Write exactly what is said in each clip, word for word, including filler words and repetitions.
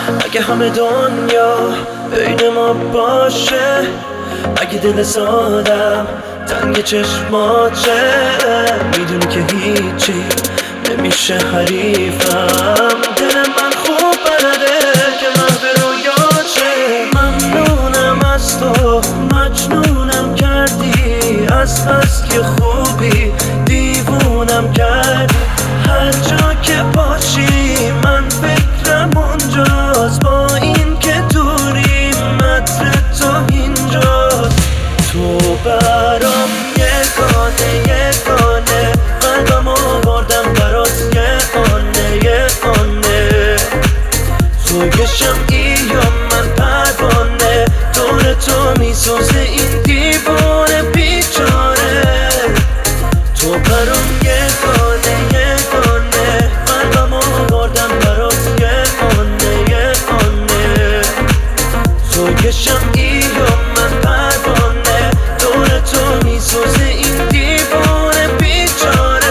اگه همه دنیا بین ما باشه، اگه دل سادم تنگ چشماته، میدونی که هیچی نمیشه حریفم. دل من خوب بلده که من به رویاته. ممنونم از تو، مجنونم کردی، از بس که خوبی دیوونم کردی. هر جا که باشی من فکرم اونجاست، با این که دوری متر تو اینجاست. تو برام یگانه یگانه، قلبم آوردم برات یگانه یگانه. تو که شمعی یا من پروانه، دور تو میسوزه این دیوانه بیچاره. تو برام یگانه یگانه، قلبم آوردم برات یگانه یگانه. تو که شمعی یا من پروانه، دور تو میسوزه این دیوانه بیچاره.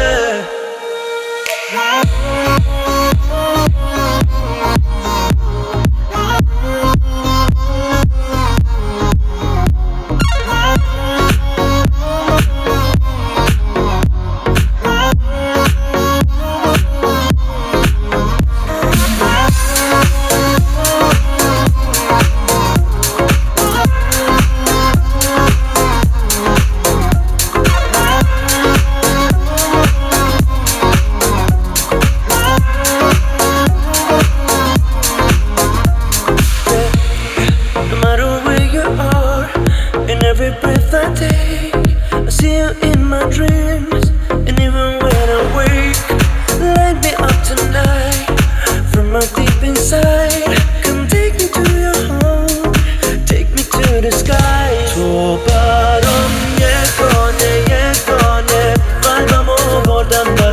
Every breath I take, I see you in my dreams. And even when I wake, light me up tonight. From my deep inside, come take me to your home, take me to the sky. تو برام یگانه یگانه، قلبم آوردم